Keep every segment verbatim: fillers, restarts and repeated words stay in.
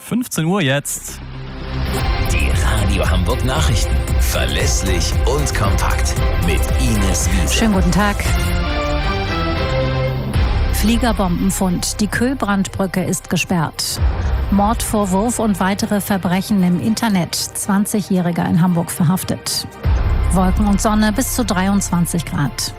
fünfzehn Uhr jetzt. Die Radio Hamburg Nachrichten. Verlässlich und kompakt. Mit Ines Wiese. Schönen guten Tag. Fliegerbombenfund. Die Kühlbrandbrücke ist gesperrt. Mordvorwurf und weitere Verbrechen im Internet. zwanzigjähriger in Hamburg verhaftet. Wolken und Sonne bis zu dreiundzwanzig Grad.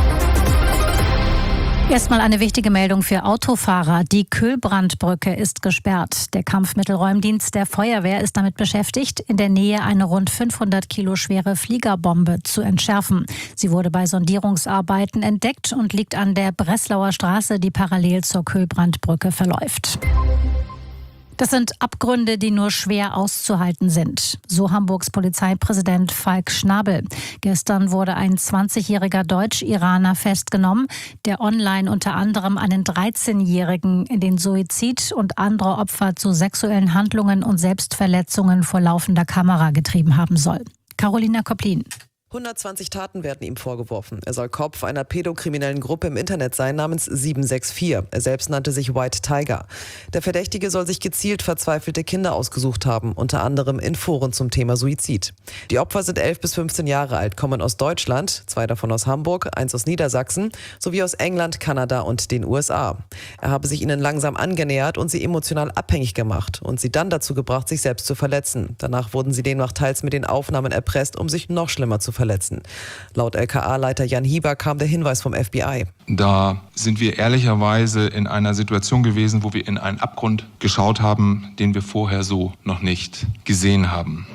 Erstmal eine wichtige Meldung für Autofahrer. Die Kühlbrandbrücke ist gesperrt. Der Kampfmittelräumdienst der Feuerwehr ist damit beschäftigt, in der Nähe eine rund fünfhundert Kilo schwere Fliegerbombe zu entschärfen. Sie wurde bei Sondierungsarbeiten entdeckt und liegt an der Breslauer Straße, die parallel zur Kühlbrandbrücke verläuft. Das sind Abgründe, die nur schwer auszuhalten sind. So Hamburgs Polizeipräsident Falk Schnabel. Gestern wurde ein zwanzigjähriger Deutsch-Iraner festgenommen, der online unter anderem einen dreizehnjährigen in den Suizid und andere Opfer zu sexuellen Handlungen und Selbstverletzungen vor laufender Kamera getrieben haben soll. Carolina Koplin. hundertzwanzig Taten werden ihm vorgeworfen. Er soll Kopf einer pädokriminellen Gruppe im Internet sein namens sieben sechs vier. Er selbst nannte sich White Tiger. Der Verdächtige soll sich gezielt verzweifelte Kinder ausgesucht haben, unter anderem in Foren zum Thema Suizid. Die Opfer sind elf bis fünfzehn Jahre alt, kommen aus Deutschland, zwei davon aus Hamburg, eins aus Niedersachsen, sowie aus England, Kanada und den U S A. Er habe sich ihnen langsam angenähert und sie emotional abhängig gemacht und sie dann dazu gebracht, sich selbst zu verletzen. Danach wurden sie demnach teils mit den Aufnahmen erpresst, um sich noch schlimmer zu verletzen. verletzen. Laut L K A-Leiter Jan Hieber kam der Hinweis vom F B I. Da sind wir ehrlicherweise in einer Situation gewesen, wo wir in einen Abgrund geschaut haben, den wir vorher so noch nicht gesehen haben.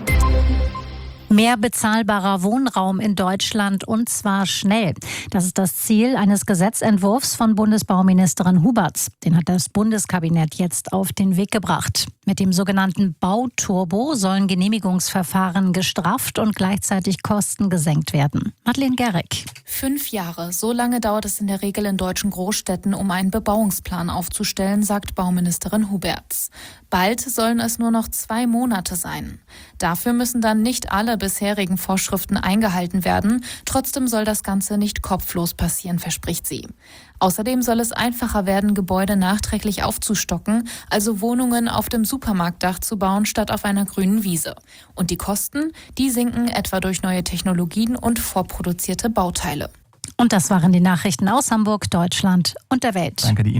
Mehr bezahlbarer Wohnraum in Deutschland und zwar schnell. Das ist das Ziel eines Gesetzentwurfs von Bundesbauministerin Huberts. Den hat das Bundeskabinett jetzt auf den Weg gebracht. Mit dem sogenannten Bauturbo sollen Genehmigungsverfahren gestrafft und gleichzeitig Kosten gesenkt werden. Madeleine Gerrick. Fünf Jahre, so lange dauert es in der Regel in deutschen Großstädten, um einen Bebauungsplan aufzustellen, sagt Bauministerin Huberts. Bald sollen es nur noch zwei Monate sein. Dafür müssen dann nicht alle bisherigen Vorschriften eingehalten werden. Trotzdem soll das Ganze nicht kopflos passieren, verspricht sie. Außerdem soll es einfacher werden, Gebäude nachträglich aufzustocken, also Wohnungen auf dem Supermarktdach zu bauen statt auf einer grünen Wiese. Und die Kosten, die sinken etwa durch neue Technologien und vorproduzierte Bauteile. Und das waren die Nachrichten aus Hamburg, Deutschland und der Welt. Danke, die